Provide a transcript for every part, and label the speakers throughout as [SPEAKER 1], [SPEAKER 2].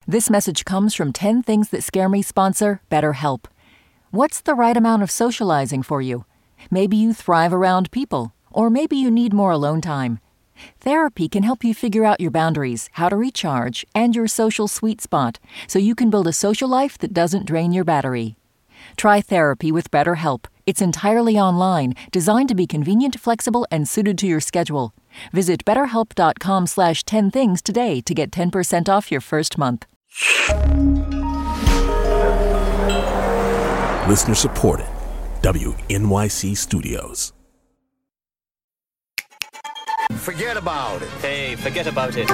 [SPEAKER 1] This message comes from 10 Things That Scare Me sponsor BetterHelp. What's the right amount of socializing for you? Maybe you thrive around people, or maybe you need more alone time. Therapy can help you figure out your boundaries, how to recharge, and your social sweet spot, so you can build a social life that doesn't drain your battery. Try therapy with BetterHelp. It's entirely online, designed to be convenient, flexible, and suited to your schedule. Visit betterhelp.com/10things today to get 10% off your first month.
[SPEAKER 2] Listener supported. WNYC Studios.
[SPEAKER 3] Forget about it.
[SPEAKER 4] Hey, forget about it.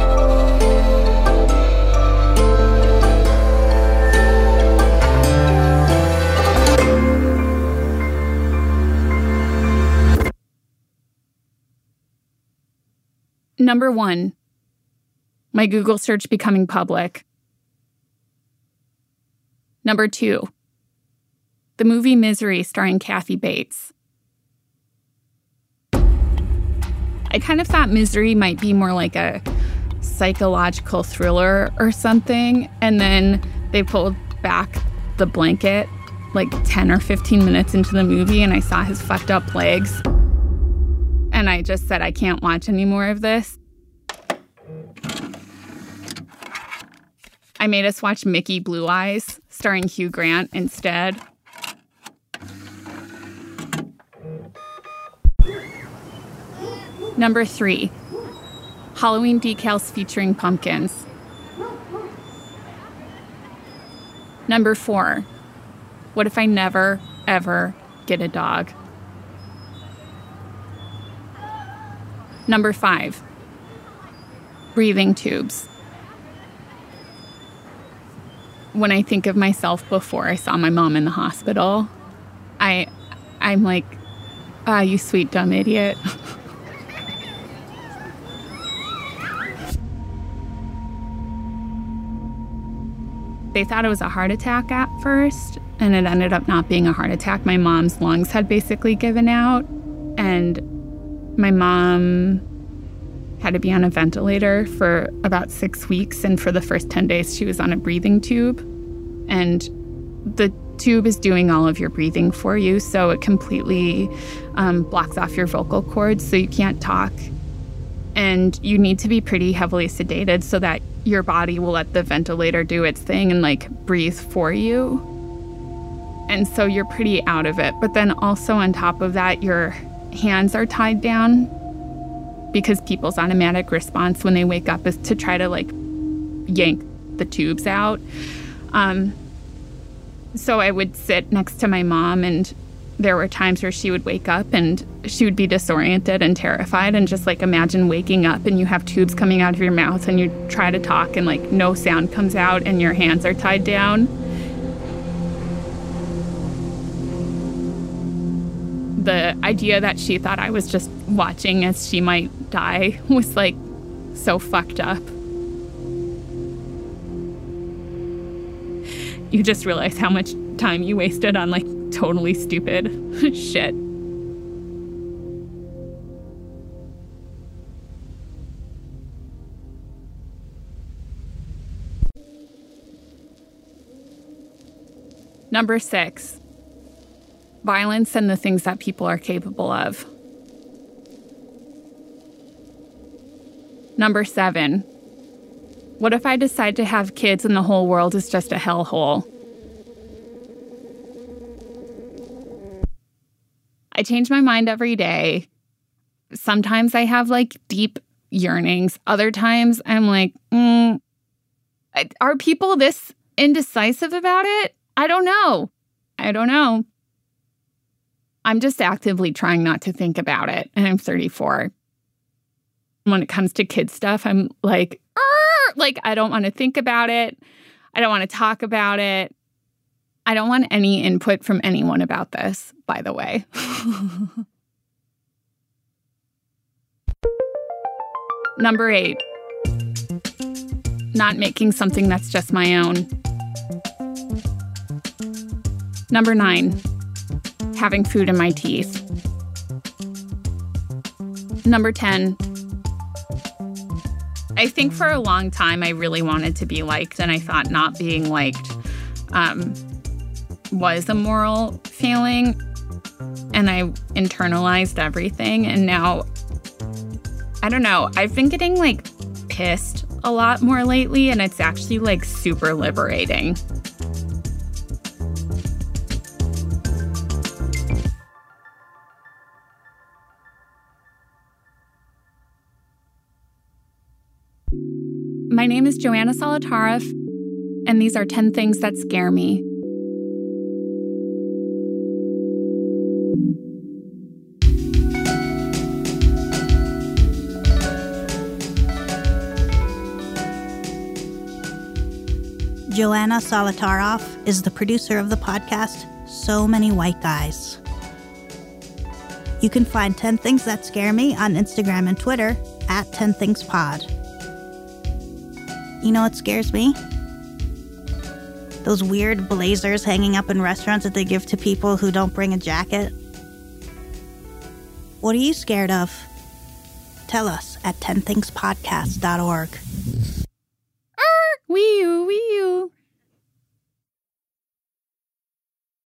[SPEAKER 5] Number 1, my Google search becoming public. Number 2, the movie Misery starring Kathy Bates. I kind of thought Misery might be more like a psychological thriller or something, and then they pulled back the blanket like 10 or 15 minutes into the movie, and I saw his fucked up legs. And I just said, I can't watch any more of this. I made us watch Mickey Blue Eyes, starring Hugh Grant, instead. Number 3, Halloween decals featuring pumpkins. Number 4, what if I never, ever get a dog? Number 5, breathing tubes. When I think of myself before I saw my mom in the hospital, I'm like, you sweet dumb idiot. They thought it was a heart attack at first, and it ended up not being a heart attack. My mom's lungs had basically given out, and my mom had to be on a ventilator for about 6 weeks, and for the first 10 days, she was on a breathing tube. And the tube is doing all of your breathing for you, so it completely blocks off your vocal cords, so you can't talk. And you need to be pretty heavily sedated so that your body will let the ventilator do its thing and, like, breathe for you. And so you're pretty out of it. But then also on top of that, your hands are tied down, because people's automatic response when they wake up is to try to, like, yank the tubes out. So I would sit next to my mom, and there were times where she would wake up and she would be disoriented and terrified, and just, like, imagine waking up and you have tubes coming out of your mouth and you try to talk and, like, no sound comes out and your hands are tied down. The idea that she thought I was just watching as she might die was, like, so fucked up. You just realize how much time you wasted on, like, totally stupid shit. Number 6, violence and the things that people are capable of. Number 7, what if I decide to have kids and the whole world is just a hellhole? I change my mind every day. Sometimes I have, like, deep yearnings. Other times I'm like, are people this indecisive about it? I don't know. I'm just actively trying not to think about it, and I'm 34. When it comes to kid stuff, I'm like, I don't want to think about it. I don't want to talk about it. I don't want any input from anyone about this, by the way. Number 8, not making something that's just my own. Number 9, having food in my teeth. Number 10, I think for a long time I really wanted to be liked, and I thought not being liked was a moral failing, and I internalized everything. And now, I don't know, I've been getting like pissed a lot more lately, and it's actually like super liberating. My name is Joanna Solotaroff, and these are 10 Things That Scare Me.
[SPEAKER 4] Joanna Solotaroff is the producer of the podcast So Many White Guys. You can find 10 Things That Scare Me on Instagram and Twitter at 10thingspod. You know what scares me? Those weird blazers hanging up in restaurants that they give to people who don't bring a jacket. What are you scared of? Tell us at 10thingspodcast.org.